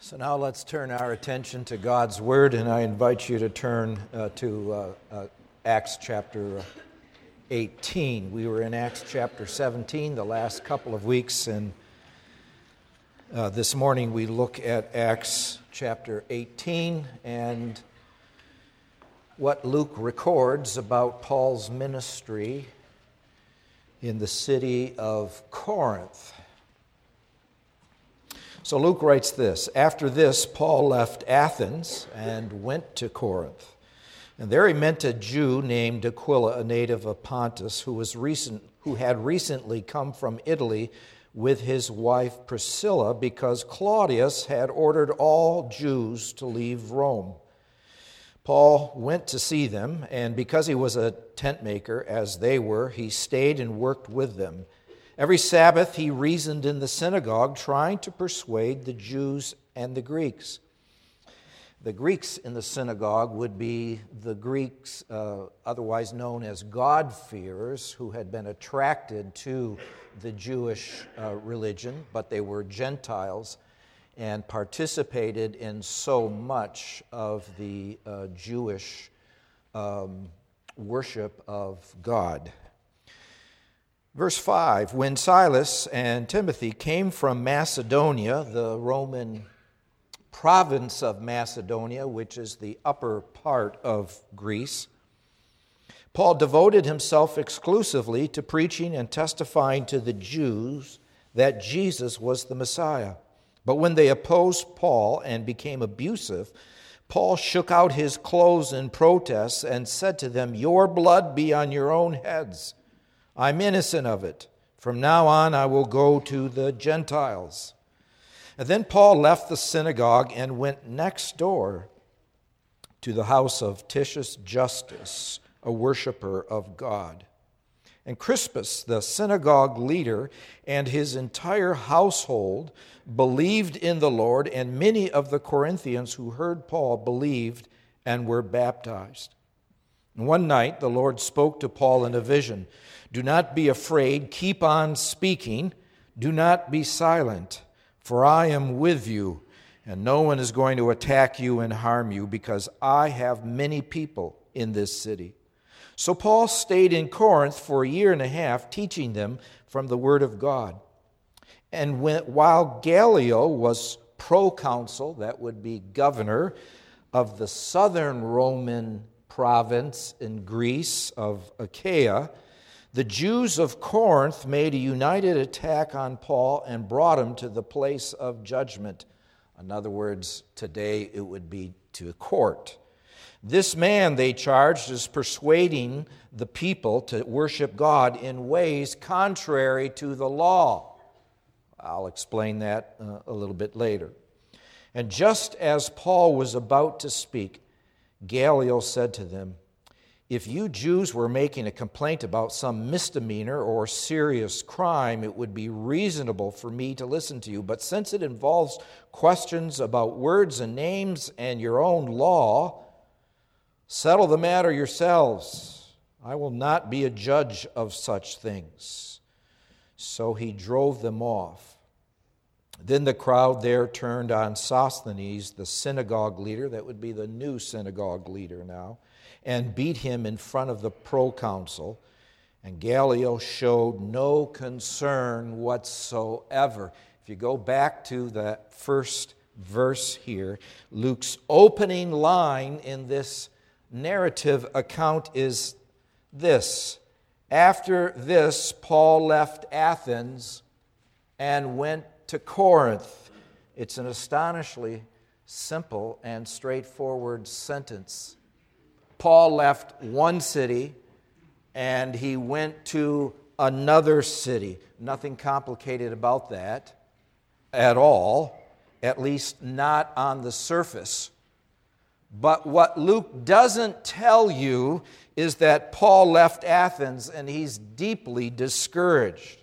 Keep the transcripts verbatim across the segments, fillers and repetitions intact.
So now let's turn our attention to God's Word, and I invite you to turn uh, to uh, uh, Acts chapter eighteen. We were in Acts chapter seventeen the last couple of weeks, and uh, this morning we look at Acts chapter eighteen and what Luke records about Paul's ministry in the city of Corinth. So Luke writes this: After this, Paul left Athens and went to Corinth. And there he met a Jew named Aquila, a native of Pontus, who was recent, who had recently come from Italy with his wife Priscilla, because Claudius had ordered all Jews to leave Rome. Paul went to see them, and because he was a tent maker, as they were, he stayed and worked with them. Every Sabbath he reasoned in the synagogue, trying to persuade the Jews and the Greeks. The Greeks in the synagogue would be the Greeks, uh, otherwise known as God-fearers, who had been attracted to the Jewish uh, religion, but they were Gentiles and participated in so much of the uh, Jewish um, worship of God. Verse five, when Silas and Timothy came from Macedonia, the Roman province of Macedonia, which is the upper part of Greece, Paul devoted himself exclusively to preaching and testifying to the Jews that Jesus was the Messiah. But when they opposed Paul and became abusive, Paul shook out his clothes in protest and said to them, "Your blood be on your own heads. I'm innocent of it. From now on, I will go to the Gentiles." And then Paul left the synagogue and went next door to the house of Titius Justus, a worshiper of God. And Crispus, the synagogue leader, and his entire household believed in the Lord, and many of the Corinthians who heard Paul believed and were baptized. And one night the Lord spoke to Paul in a vision. "Do not be afraid, keep on speaking, do not be silent, for I am with you, and no one is going to attack you and harm you, because I have many people in this city." So Paul stayed in Corinth for a year and a half, teaching them from the Word of God. And when, while Gallio was proconsul, that would be governor of the southern Roman province in Greece of Achaia, the Jews of Corinth made a united attack on Paul and brought him to the place of judgment. In other words, today it would be to court. This man, they charged, is persuading the people to worship God in ways contrary to the law. I'll explain that uh, a little bit later. And just as Paul was about to speak, Gallio said to them, "If you Jews were making a complaint about some misdemeanor or serious crime, it would be reasonable for me to listen to you. But since it involves questions about words and names and your own law, settle the matter yourselves. I will not be a judge of such things." So he drove them off. Then the crowd there turned on Sosthenes, the synagogue leader, that would be the new synagogue leader now, and beat him in front of the proconsul. And Gallio showed no concern whatsoever. If you go back to that first verse here, Luke's opening line in this narrative account is this: "After this, Paul left Athens and went to Corinth." It's an astonishingly simple and straightforward sentence. Paul left one city and he went to another city. Nothing complicated about that at all, at least not on the surface. But what Luke doesn't tell you is that Paul left Athens and he's deeply discouraged.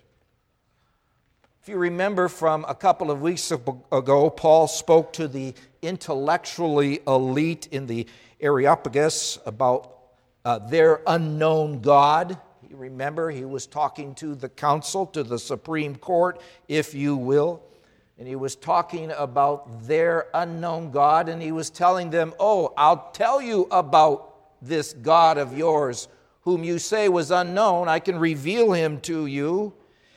If you remember from a couple of weeks ago, Paul spoke to the intellectually elite in the Areopagus about uh, their unknown God. You remember he was talking to the council, to the Supreme Court, if you will. And he was talking about their unknown God, and he was telling them, oh, I'll tell you about this God of yours, whom you say was unknown. I can reveal him to you.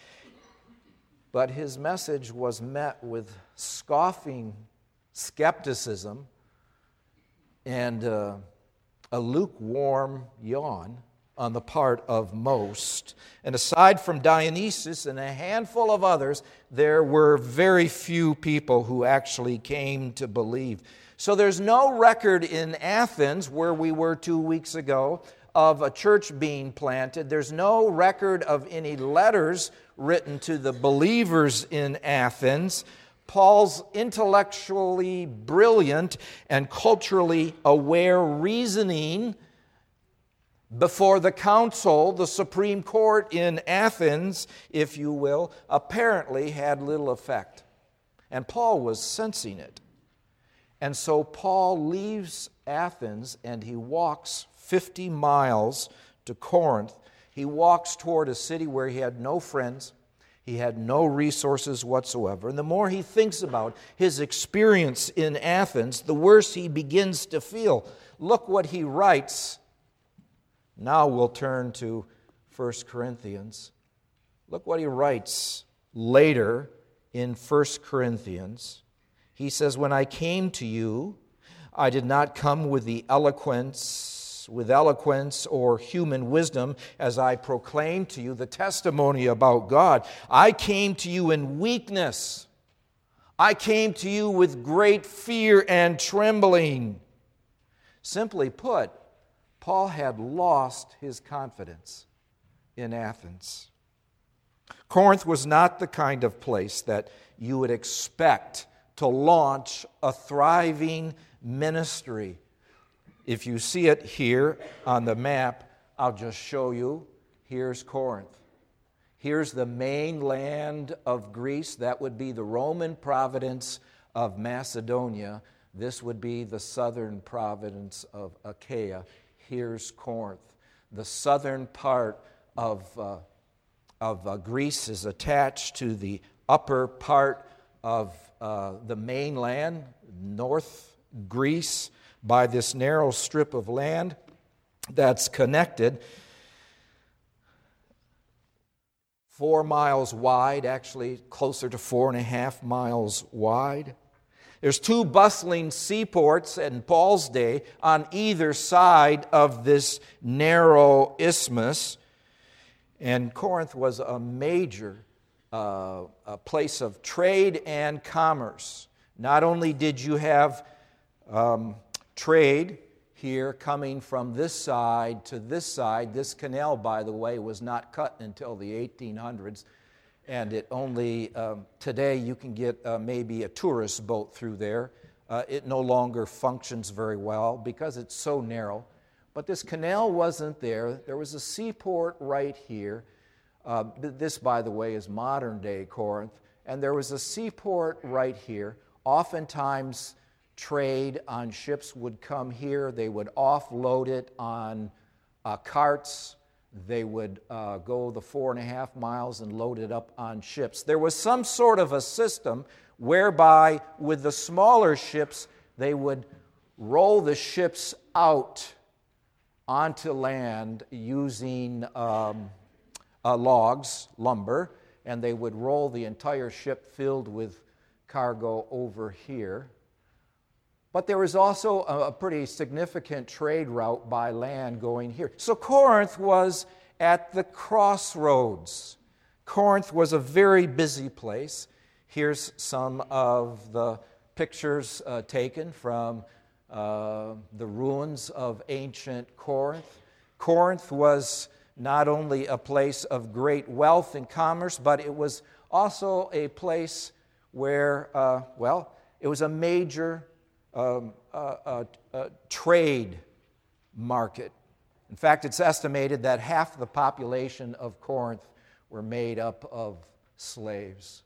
But his message was met with scoffing skepticism and uh, a lukewarm yawn on the part of most. And aside from Dionysius and a handful of others, there were very few people who actually came to believe. So there's no record in Athens, where we were two weeks ago, of a church being planted. There's no record of any letters written to the believers in Athens. Paul's intellectually brilliant and culturally aware reasoning before the council, the Supreme Court in Athens, if you will, apparently had little effect. And Paul was sensing it. And so Paul leaves Athens and he walks fifty miles to Corinth. He walks toward a city where he had no friends. He had no resources whatsoever. And the more he thinks about his experience in Athens, the worse he begins to feel. Look what he writes. Now we'll turn to First Corinthians. Look what he writes later in First Corinthians. He says, when I came to you, I did not come with the eloquence, with eloquence or human wisdom as I proclaimed to you the testimony about God. I came to you in weakness. I came to you with great fear and trembling. Simply put, Paul had lost his confidence in Athens. Corinth was not the kind of place that you would expect to launch a thriving ministry. If you see it here on the map, I'll just show you. Here's Corinth. Here's the mainland of Greece. That would be the Roman province of Macedonia. This would be the southern province of Achaia. Here's Corinth. The southern part of, uh, of uh, Greece is attached to the upper part of uh, the mainland, North Greece, by this narrow strip of land that's connected. Four miles wide, actually closer to four and a half miles wide. There's two bustling seaports in Paul's day on either side of this narrow isthmus. And Corinth was a major uh, a place of trade and commerce. Not only did you have um, trade here coming from this side to this side. This canal, by the way, was not cut until the eighteen hundreds. And it only, um, today you can get uh, maybe a tourist boat through there. Uh, it no longer functions very well because it's so narrow. But this canal wasn't there. There was a seaport right here. Uh, this, by the way, is modern-day Corinth. And there was a seaport right here. Oftentimes, trade on ships would come here. They would offload it on uh, carts. They would uh, go the four and a half miles and load it up on ships. There was some sort of a system whereby with the smaller ships, they would roll the ships out onto land using um, uh, logs, lumber, and they would roll the entire ship filled with cargo over here. But there was also a pretty significant trade route by land going here. So Corinth was at the crossroads. Corinth was a very busy place. Here's some of the pictures uh, taken from uh, the ruins of ancient Corinth. Corinth was not only a place of great wealth and commerce, but it was also a place where, uh, well, it was a major Um, a, a, a trade market. In fact, it's estimated that half the population of Corinth were made up of slaves.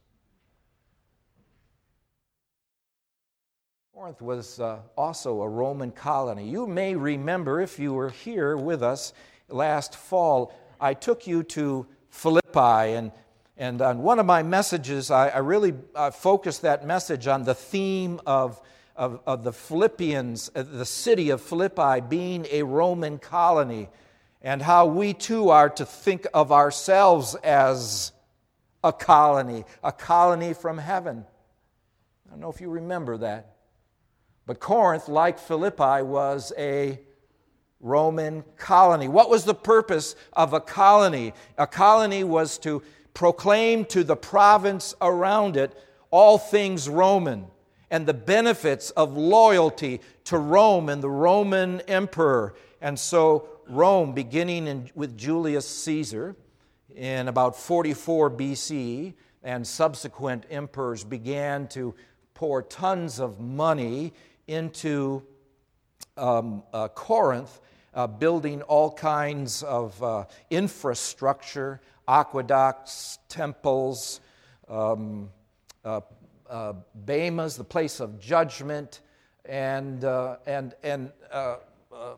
Corinth was uh, also a Roman colony. You may remember, if you were here with us last fall, I took you to Philippi, and And on one of my messages, I, I really uh, focused that message on the theme of, of, of the Philippians, uh, the city of Philippi being a Roman colony, and how we too are to think of ourselves as a colony, a colony from heaven. I don't know if you remember that. But Corinth, like Philippi, was a Roman colony. What was the purpose of a colony? A colony was to proclaim to the province around it all things Roman and the benefits of loyalty to Rome and the Roman emperor. And so Rome, beginning in, with Julius Caesar in about forty-four B C, and subsequent emperors began to pour tons of money into um, uh, Corinth, uh, building all kinds of uh, infrastructure, aqueducts, temples, um, uh, uh, bemas, the place of judgment, and uh, and and uh, uh,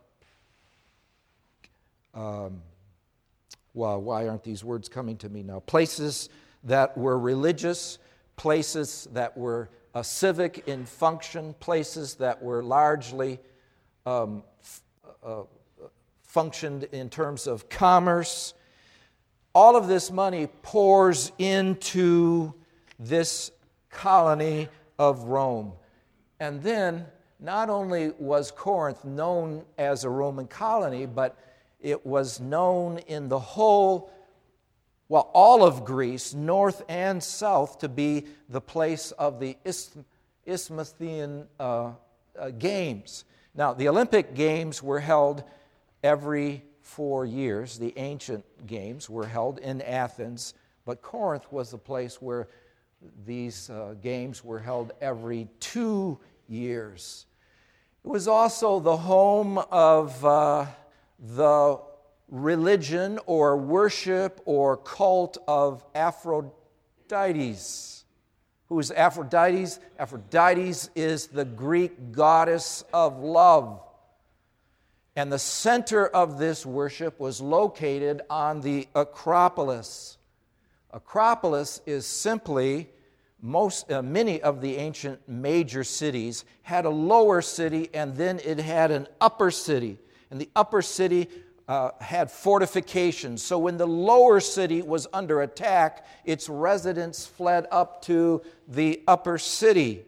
um, well, why aren't these words coming to me now? Places that were religious, places that were uh, civic in function, places that were largely um, f- uh, functioned in terms of commerce. All of this money pours into this colony of Rome. And then, not only was Corinth known as a Roman colony, but it was known in the whole, well, all of Greece, north and south, to be the place of the Isth- Isthmian uh, uh, Games. Now, the Olympic Games were held every four years. The ancient games were held in Athens, but Corinth was the place where these uh, games were held every two years. It was also the home of uh, the religion or worship or cult of Aphrodite. Who is Aphrodite? Aphrodite is the Greek goddess of love. And the center of this worship was located on the Acropolis. Acropolis is simply, most uh, many of the ancient major cities had a lower city, and then it had an upper city. And the upper city uh, had fortifications. So when the lower city was under attack, its residents fled up to the upper city.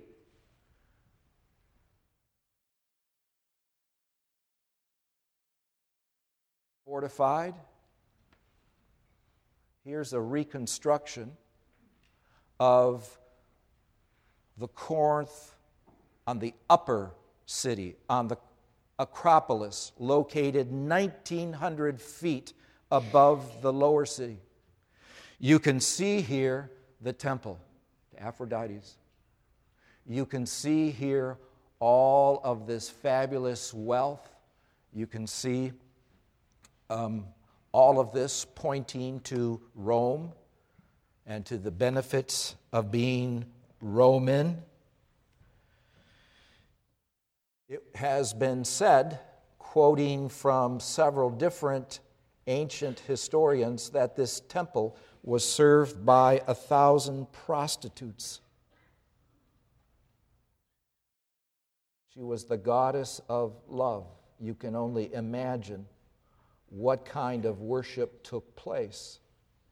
Fortified. Here's a reconstruction of the Corinth on the upper city, on the Acropolis, located nineteen hundred feet above the lower city. You can see here the temple to Aphrodite. You can see here all of this fabulous wealth. You can see um, all of this pointing to Rome and to the benefits of being Roman. It has been said, quoting from several different ancient historians, that this temple was served by a thousand prostitutes. She was the goddess of love. You can only imagine what kind of worship took place.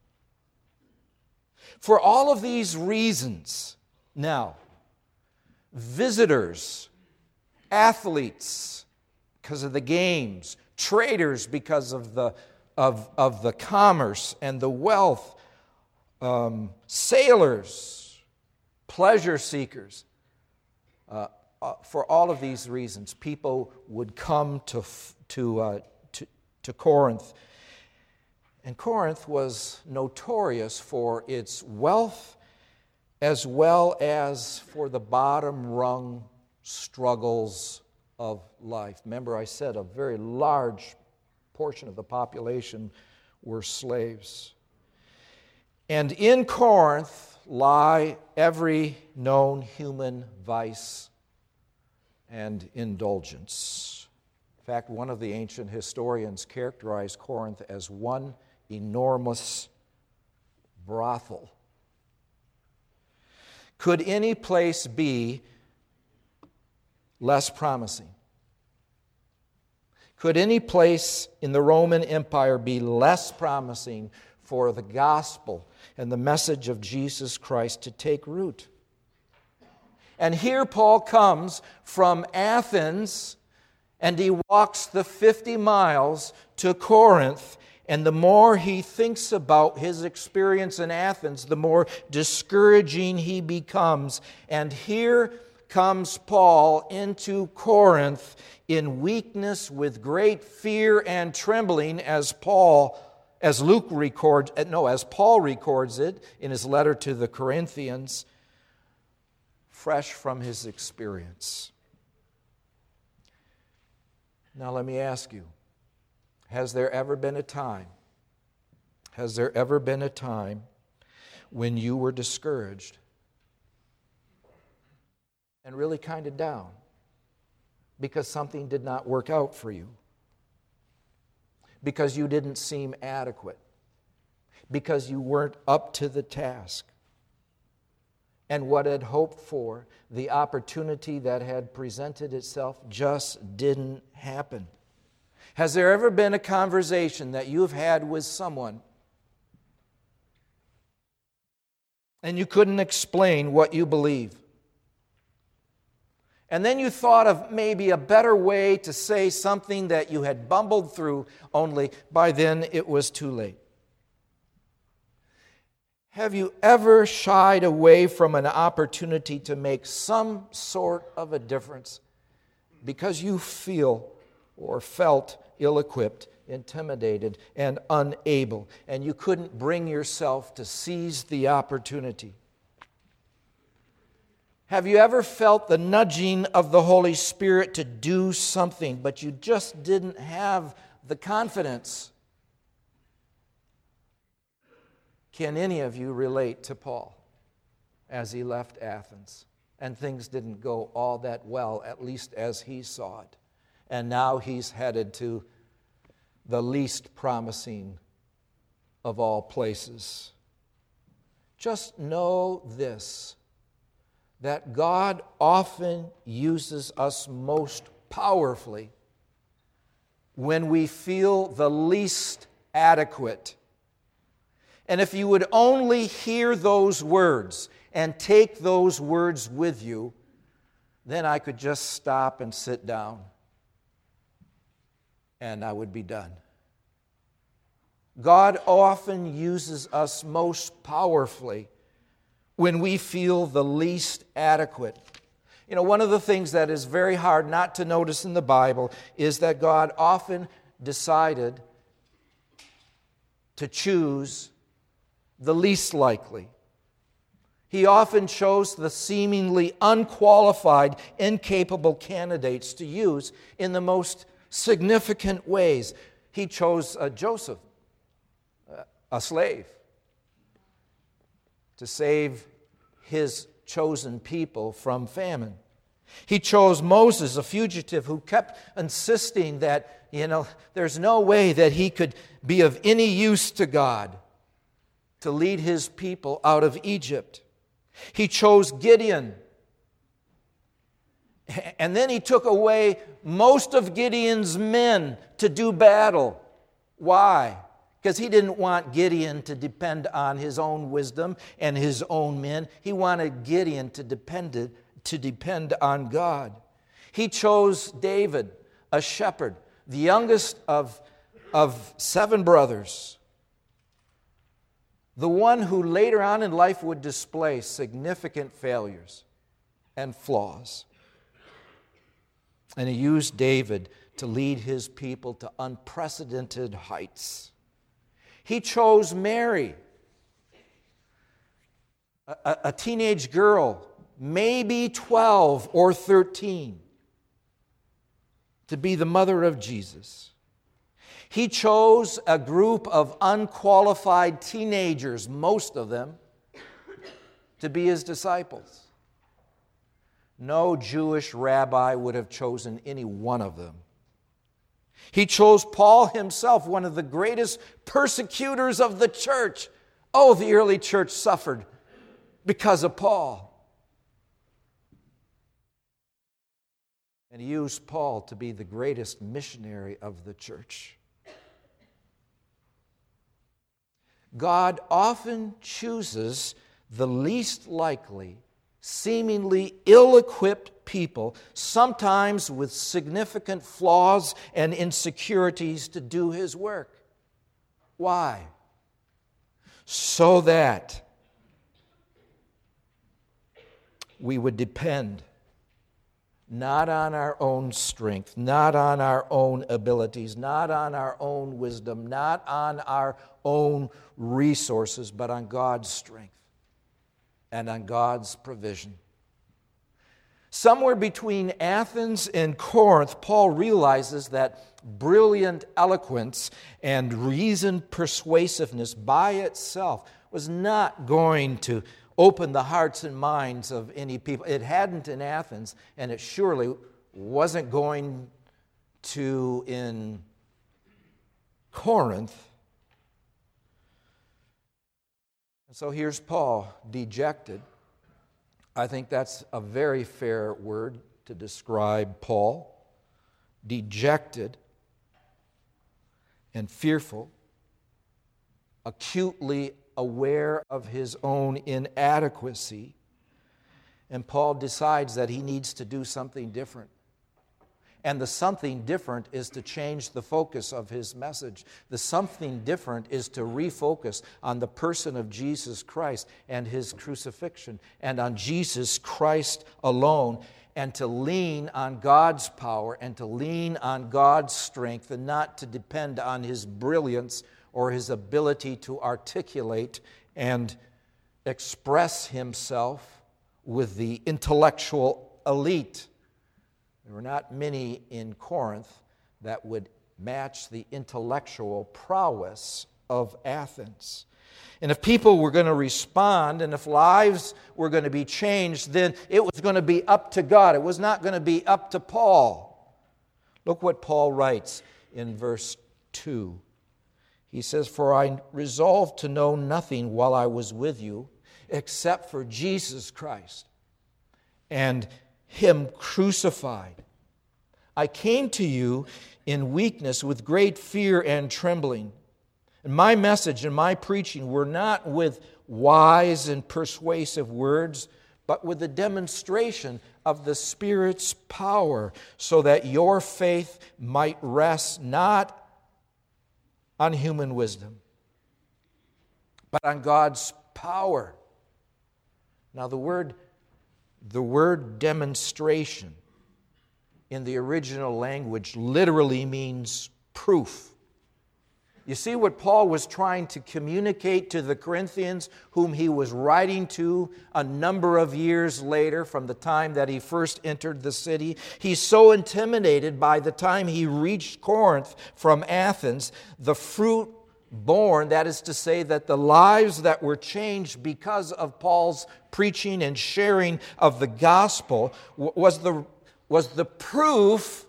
For all of these reasons, now, visitors, athletes because of the games, traders because of the, of, of the commerce and the wealth, um, sailors, pleasure seekers, uh, uh, for all of these reasons, people would come to, to, uh, to, to Corinth. And Corinth was notorious for its wealth as well as for the bottom-rung struggles of life. Remember, I said a very large portion of the population were slaves. And in Corinth lie every known human vice and indulgence. In fact, one of the ancient historians characterized Corinth as one enormous brothel. Could any place be less promising? Could any place in the Roman Empire be less promising for the gospel and the message of Jesus Christ to take root? And here Paul comes from Athens, and he walks the fifty miles to Corinth. And the more he thinks about his experience in Athens, the more discouraging he becomes. And here comes Paul into Corinth in weakness with great fear and trembling, as Paul, as Luke records, no, as Paul records it in his letter to the Corinthians, fresh from his experience. Now let me ask you, has there ever been a time, has there ever been a time when you were discouraged and really kind of down because something did not work out for you, because you didn't seem adequate, because you weren't up to the task, and what had hoped for, the opportunity that had presented itself, just didn't happen? Has there ever been a conversation that you've had with someone and you couldn't explain what you believe? And then you thought of maybe a better way to say something that you had bumbled through, only by then it was too late. Have you ever shied away from an opportunity to make some sort of a difference because you feel or felt ill-equipped, intimidated, and unable, and you couldn't bring yourself to seize the opportunity? Have you ever felt the nudging of the Holy Spirit to do something, but you just didn't have the confidence? Can any of you relate to Paul as he left Athens and things didn't go all that well, at least as he saw it? And now he's headed to the least promising of all places. Just know this, that God often uses us most powerfully when we feel the least adequate. And if you would only hear those words and take those words with you, then I could just stop and sit down and I would be done. God often uses us most powerfully when we feel the least adequate. You know, one of the things that is very hard not to notice in the Bible is that God often decided to choose the least likely. He often chose the seemingly unqualified, incapable candidates to use in the most significant ways. He chose uh, Joseph, uh, a slave, to save his chosen people from famine. He chose Moses, a fugitive who kept insisting that, you know, there's no way that he could be of any use to God, to lead his people out of Egypt. He chose Gideon. And then he took away most of Gideon's men to do battle. Why? Because he didn't want Gideon to depend on his own wisdom and his own men. He wanted Gideon to depend, to depend on God. He chose David, a shepherd, the youngest of, of seven brothers, the one who later on in life would display significant failures and flaws. And he used David to lead his people to unprecedented heights. He chose Mary, a, a teenage girl, maybe twelve or thirteen, to be the mother of Jesus. He chose a group of unqualified teenagers, most of them, to be his disciples. No Jewish rabbi would have chosen any one of them. He chose Paul himself, one of the greatest persecutors of the church, Oh, the early church suffered because of Paul. And he used Paul to be the greatest missionary of the church. God often chooses the least likely, seemingly ill-equipped people, sometimes with significant flaws and insecurities, to do His work. Why? So that we would depend not on our own strength, not on our own abilities, not on our own wisdom, not on our own resources, but on God's strength and on God's provision. Somewhere between Athens and Corinth, Paul realizes that brilliant eloquence and reasoned persuasiveness by itself was not going to open the hearts and minds of any people. It hadn't in Athens, and it surely wasn't going to in Corinth. And so here's Paul, dejected. I think that's a very fair word to describe Paul. Dejected and fearful, acutely aware of his own inadequacy. And Paul decides that he needs to do something different. And the something different is to change the focus of his message. The something different is to refocus on the person of Jesus Christ and His crucifixion, and on Jesus Christ alone, and to lean on God's power and to lean on God's strength, and not to depend on his brilliance or his ability to articulate and express himself with the intellectual elite. There were not many in Corinth that would match the intellectual prowess of Athens. And if people were going to respond, and if lives were going to be changed, then it was going to be up to God. It was not going to be up to Paul. Look what Paul writes in verse two. He says, "For I resolved to know nothing while I was with you, except for Jesus Christ and Him crucified. I came to you in weakness with great fear and trembling. And my message and my preaching were not with wise and persuasive words, but with the demonstration of the Spirit's power, so that your faith might rest not on human wisdom, but on God's power." Now the word, the word demonstration in the original language literally means proof. You see what Paul was trying to communicate to the Corinthians, whom he was writing to a number of years later from the time that he first entered the city. He's so intimidated by the time he reached Corinth from Athens, the fruit born, that is to say, that the lives that were changed because of Paul's preaching and sharing of the gospel was the, was the proof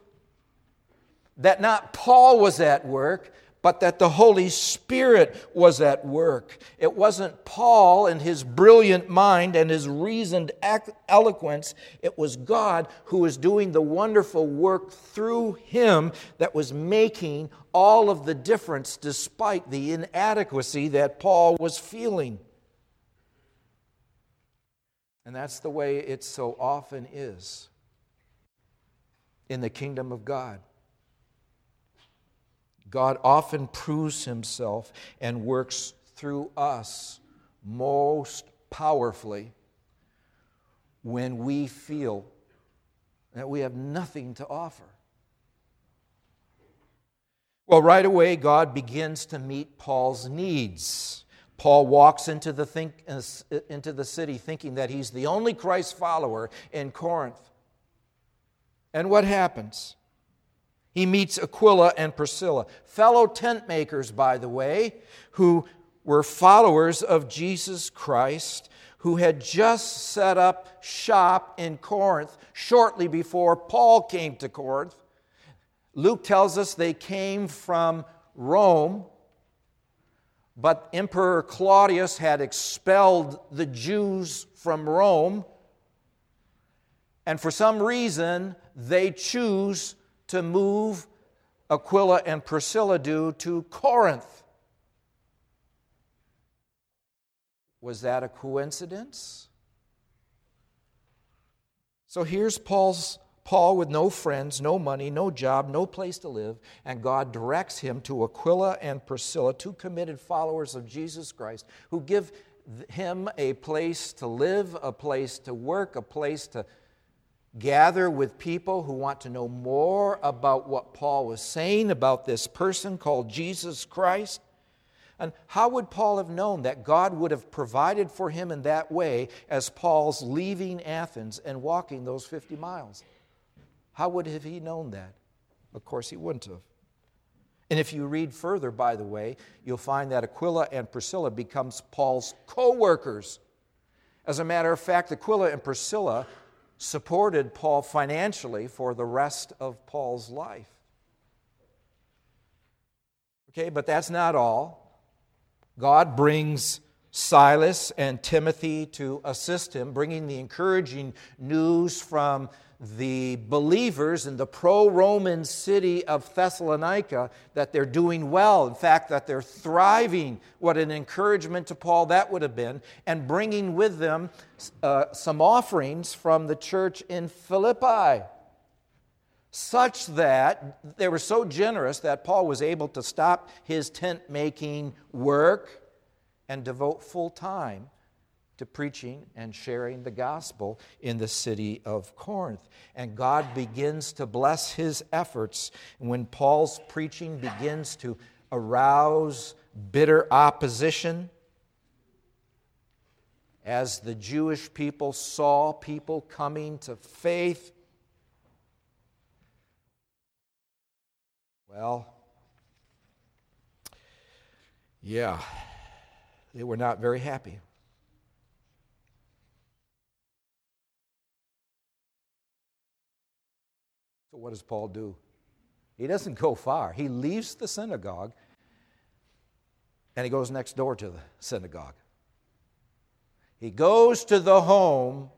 that not Paul was at work, but that the Holy Spirit was at work. It wasn't Paul and his brilliant mind and his reasoned eloquence. It was God who was doing the wonderful work through him that was making all of the difference despite the inadequacy that Paul was feeling. And that's the way it so often is in the kingdom of God. God often proves himself and works through us most powerfully when we feel that we have nothing to offer. Well, right away, God begins to meet Paul's needs. Paul walks into the, think, into the city thinking that he's the only Christ follower in Corinth. And what happens? He meets Aquila and Priscilla, fellow tent makers, by the way, who were followers of Jesus Christ, who had just set up shop in Corinth shortly before Paul came to Corinth. Luke tells us they came from Rome. but Emperor Claudius had expelled the Jews from Rome, and for some reason they choose to move Aquila and Priscilla do to Corinth. Was that a coincidence? So here's Paul's Paul with no friends, no money, no job, no place to live, and God directs him to Aquila and Priscilla, two committed followers of Jesus Christ, who give him a place to live, a place to work, a place to gather with people who want to know more about what Paul was saying about this person called Jesus Christ. And how would Paul have known that God would have provided for him in that way as Paul's leaving Athens and walking those fifty miles? How would have he known that? Of course, he wouldn't have. And if you read further, by the way, you'll find that Aquila and Priscilla becomes Paul's co-workers. As a matter of fact, Aquila and Priscilla supported Paul financially for the rest of Paul's life. Okay, but that's not all. God brings Silas and Timothy to assist him, bringing the encouraging news from the believers in the pro-Roman city of Thessalonica that they're doing well. In fact, that they're thriving. What an encouragement to Paul that would have been. And bringing with them uh, some offerings from the church in Philippi, such that they were so generous that Paul was able to stop his tent-making work and devote full time to preaching and sharing the gospel in the city of Corinth. And God begins to bless his efforts when Paul's preaching begins to arouse bitter opposition. As the Jewish people saw people coming to faith, well, yeah, they were not very happy. So what does Paul do? He doesn't go far. He leaves the synagogue and he goes next door to the synagogue. He goes to the home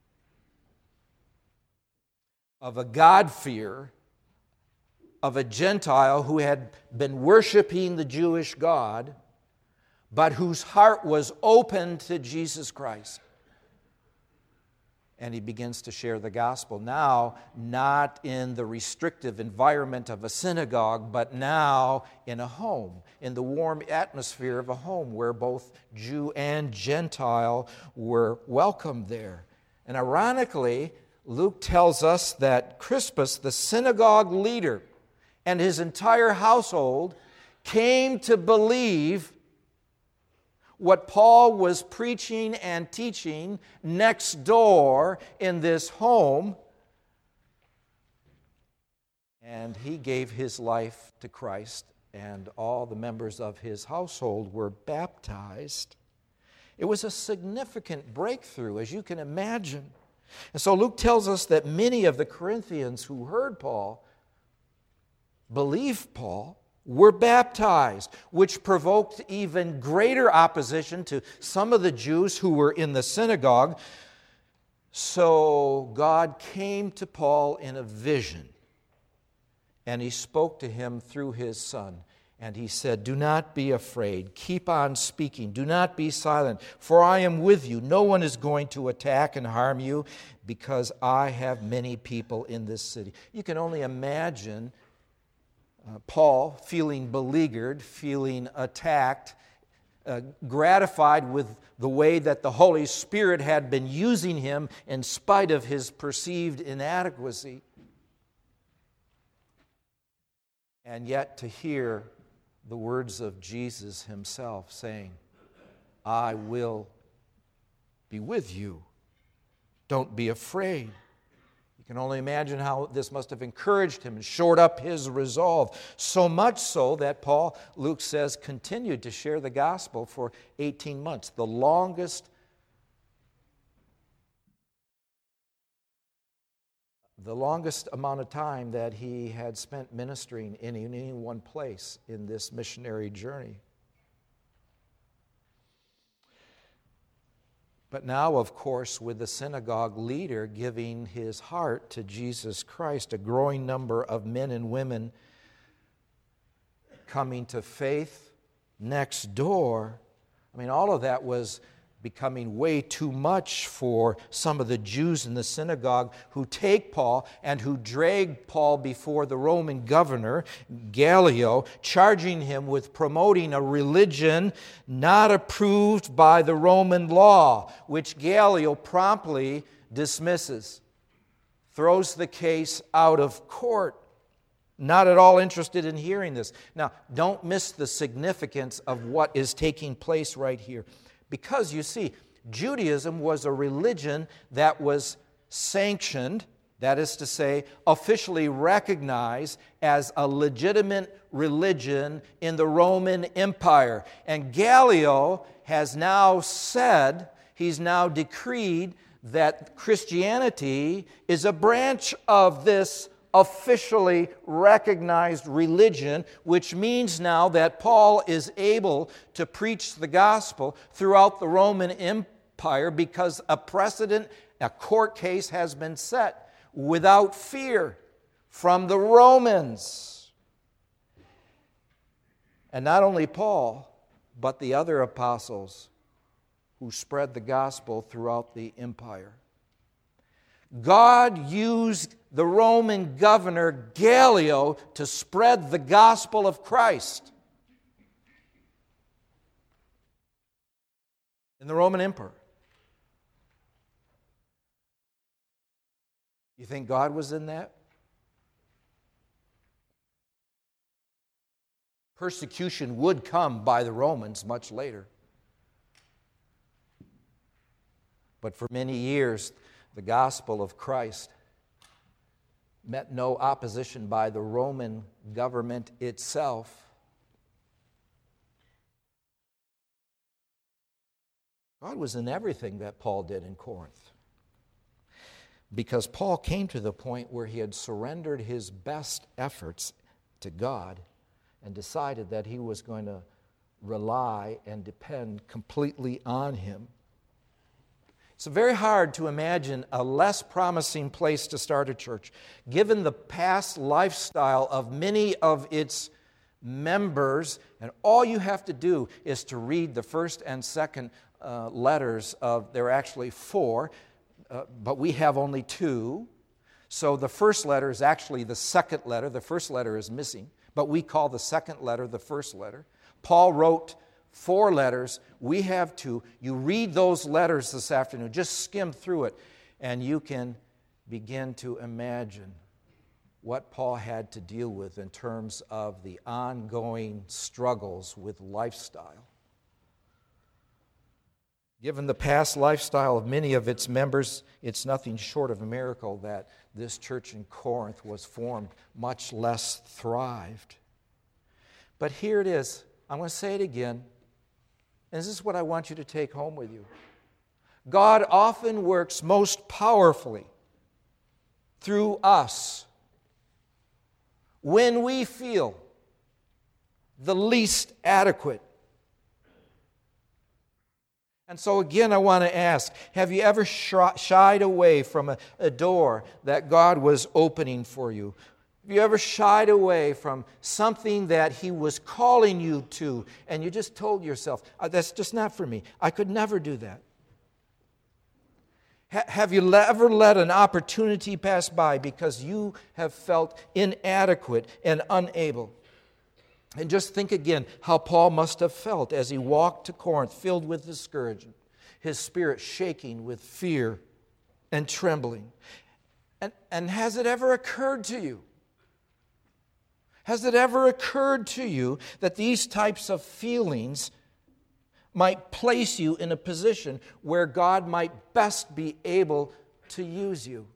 of a God-fearer, of a Gentile who had been worshiping the Jewish God, but whose heart was open to Jesus Christ. And he begins to share the gospel now, not in the restrictive environment of a synagogue, but now in a home, in the warm atmosphere of a home where both Jew and Gentile were welcomed there. And ironically, Luke tells us that Crispus, the synagogue leader, and his entire household came to believe what Paul was preaching and teaching next door in this home. And he gave his life to Christ, and all the members of his household were baptized. It was a significant breakthrough, as you can imagine. And so Luke tells us that many of the Corinthians who heard Paul, believed Paul, were baptized, which provoked even greater opposition to some of the Jews who were in the synagogue. So God came to Paul in a vision, and he spoke to him through his son. And he said, "Do not be afraid. Keep on speaking. Do not be silent, for I am with you. No one is going to attack and harm you, because I have many people in this city." You can only imagine Uh, Paul feeling beleaguered, feeling attacked, uh, gratified with the way that the Holy Spirit had been using him in spite of his perceived inadequacy. And yet to hear the words of Jesus himself saying, "I will be with you. Don't be afraid." You can only imagine how this must have encouraged him and shored up his resolve. So much so that Paul, Luke says, continued to share the gospel for eighteen months, the longest, the longest amount of time that he had spent ministering in any one place in this missionary journey. But now, of course, with the synagogue leader giving his heart to Jesus Christ, a growing number of men and women coming to faith next door, I mean, all of that was becoming way too much for some of the Jews in the synagogue who take Paul and who drag Paul before the Roman governor, Gallio, charging him with promoting a religion not approved by the Roman law, which Gallio promptly dismisses, throws the case out of court. Not at all interested in hearing this. Now, don't miss the significance of what is taking place right here. Because, you see, Judaism was a religion that was sanctioned, that is to say, officially recognized as a legitimate religion in the Roman Empire. And Gallio has now said, he's now decreed that Christianity is a branch of this officially recognized religion, which means now that Paul is able to preach the gospel throughout the Roman Empire because a precedent, a court case has been set without fear from the Romans. And not only Paul, but the other apostles who spread the gospel throughout the empire. God used the Roman governor Gallio to spread the gospel of Christ in the Roman Empire. You think God was in that? Persecution would come by the Romans much later. But for many years, the gospel of Christ met no opposition by the Roman government itself. God was in everything that Paul did in Corinth, because Paul came to the point where he had surrendered his best efforts to God and decided that he was going to rely and depend completely on Him. It's very hard to imagine a less promising place to start a church, given the past lifestyle of many of its members. And all you have to do is to read the first and second uh, letters of, there are actually four, uh, but we have only two. So the first letter is actually the second letter. The first letter is missing, but we call the second letter the first letter. Paul wrote four letters. We have two. You read those letters this afternoon. Just skim through it, and you can begin to imagine what Paul had to deal with in terms of the ongoing struggles with lifestyle. Given the past lifestyle of many of its members, it's nothing short of a miracle that this church in Corinth was formed, much less thrived. But here it is. I'm going to say it again. And this is what I want you to take home with you. God often works most powerfully through us when we feel the least adequate. And so again, I want to ask, have you ever shied away from a, a door that God was opening for you? Have you ever shied away from something that He was calling you to, and you just told yourself, oh, that's just not for me. I could never do that. Ha- have you ever let an opportunity pass by because you have felt inadequate and unable? And just think again how Paul must have felt as he walked to Corinth filled with discouragement, his spirit shaking with fear and trembling. And, and has it ever occurred to you? Has it ever occurred to you that these types of feelings might place you in a position where God might best be able to use you?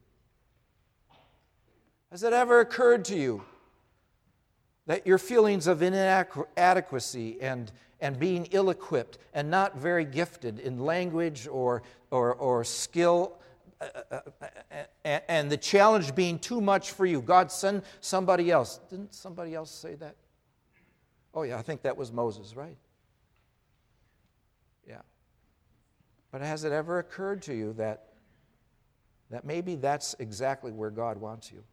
Has it ever occurred to you that your feelings of inadequacy and, and being ill-equipped and not very gifted in language or, or, or skill, Uh, uh, and the challenge being too much for you, God, send somebody else. Didn't somebody else say that? Oh yeah, I think that was Moses, right? Yeah. But has it ever occurred to you that, that maybe that's exactly where God wants you?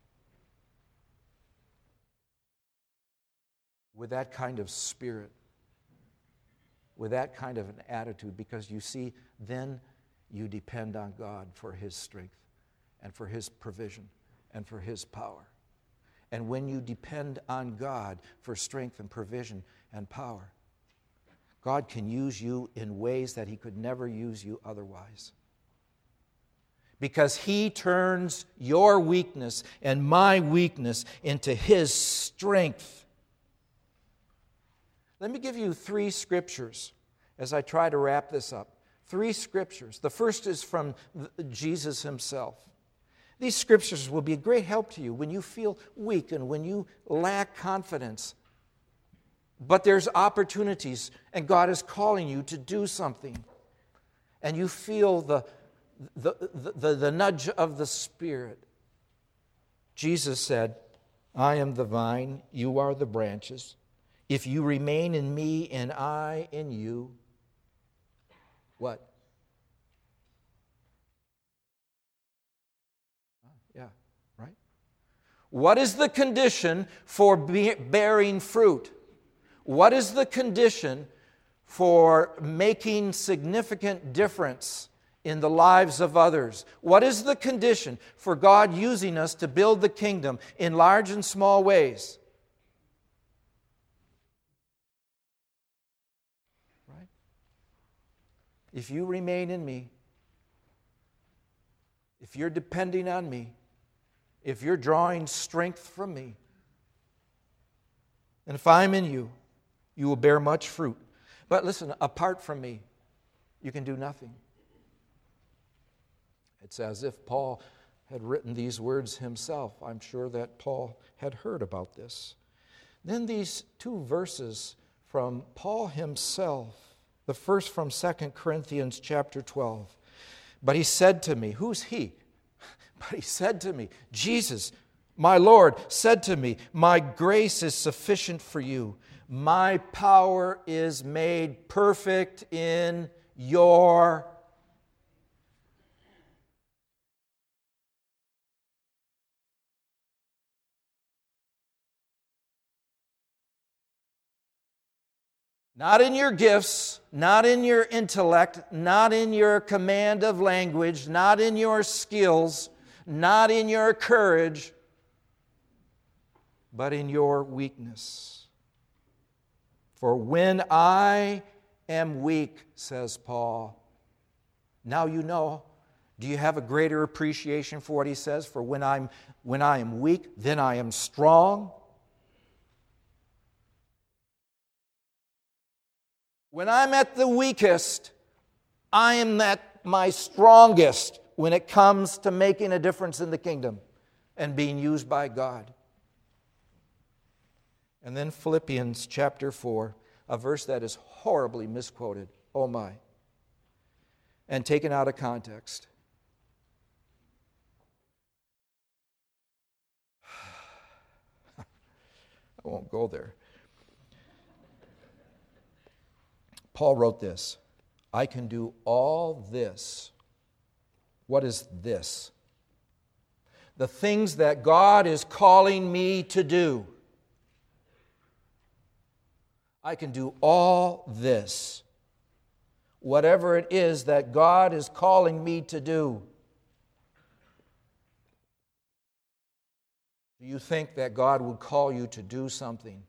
With that kind of spirit, with that kind of an attitude, because you see, then you depend on God for His strength and for His provision and for His power. And when you depend on God for strength and provision and power, God can use you in ways that He could never use you otherwise. Because He turns your weakness and my weakness into His strength. Let me give you three scriptures as I try to wrap this up. Three scriptures. The first is from Jesus Himself. These scriptures will be a great help to you when you feel weak and when you lack confidence. But there's opportunities, and God is calling you to do something. And you feel the, the, the, the, the nudge of the Spirit. Jesus said, I am the vine, you are the branches. If you remain in me and I in you, what? Yeah, right? What is the condition for be- bearing fruit? What is the condition for making significant difference in the lives of others? What is the condition for God using us to build the kingdom in large and small ways? Right? If you remain in me, if you're depending on me, if you're drawing strength from me, and if I'm in you, you will bear much fruit. But listen, apart from me, you can do nothing. It's as if Paul had written these words himself. I'm sure that Paul had heard about this. Then these two verses from Paul himself. The first from Second Corinthians chapter twelve. But he said to me, who's he? But he said to me, Jesus, my Lord, said to me, my grace is sufficient for you. My power is made perfect in your not in your gifts, not in your intellect, not in your command of language, not in your skills, not in your courage, but in your weakness. For when I am weak, says Paul, now you know, do you have a greater appreciation for what he says? For when I'm when I am weak, then I am strong. When I'm at the weakest, I am at my strongest when it comes to making a difference in the kingdom and being used by God. And then Philippians chapter four, a verse that is horribly misquoted. Oh my. And taken out of context. I won't go there. Paul wrote this, I can do all this. What is this? The things that God is calling me to do. I can do all this. Whatever it is that God is calling me to do. Do you think that God would call you to do something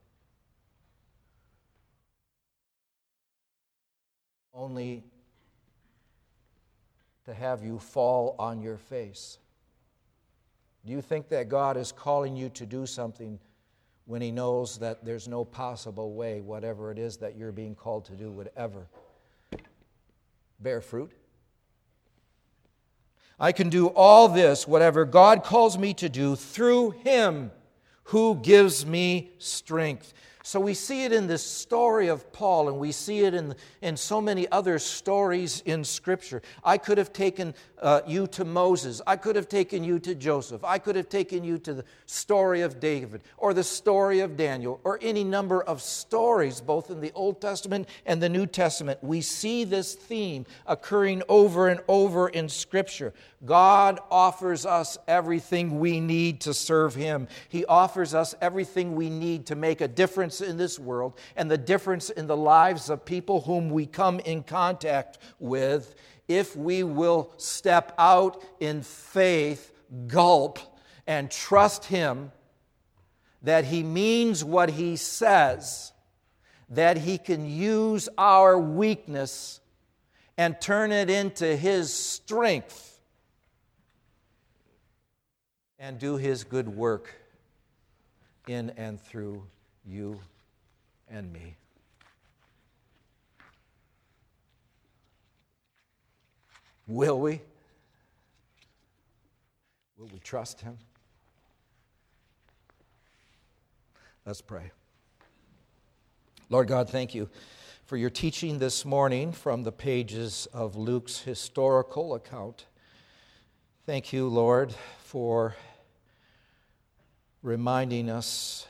only to have you fall on your face? Do you think that God is calling you to do something when He knows that there's no possible way, whatever it is that you're being called to do, would ever bear fruit? I can do all this, whatever God calls me to do, through Him who gives me strength. So we see it in this story of Paul, and we see it in, in so many other stories in Scripture. I could have taken uh, you to Moses. I could have taken you to Joseph. I could have taken you to the story of David or the story of Daniel or any number of stories, both in the Old Testament and the New Testament. We see this theme occurring over and over in Scripture. God offers us everything we need to serve Him. He offers us everything we need to make a difference in this world and the difference in the lives of people whom we come in contact with if we will step out in faith, gulp, and trust Him that He means what He says, that He can use our weakness and turn it into His strength and do His good work in and through you and me. Will we? Will we trust Him? Let's pray. Lord God, thank you for your teaching this morning from the pages of Luke's historical account. Thank you, Lord, for reminding us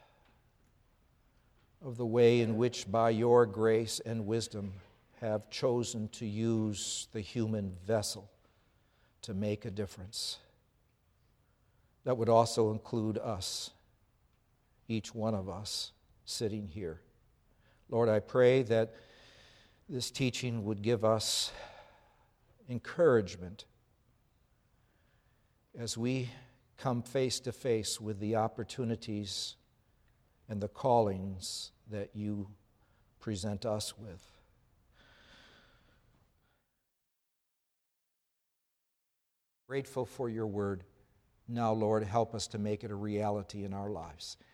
of the way in which by your grace and wisdom have chosen to use the human vessel to make a difference. That would also include us, each one of us sitting here. Lord, I pray that this teaching would give us encouragement as we come face to face with the opportunities and the callings that you present us with. Grateful for your word. Now, Lord, help us to make it a reality in our lives.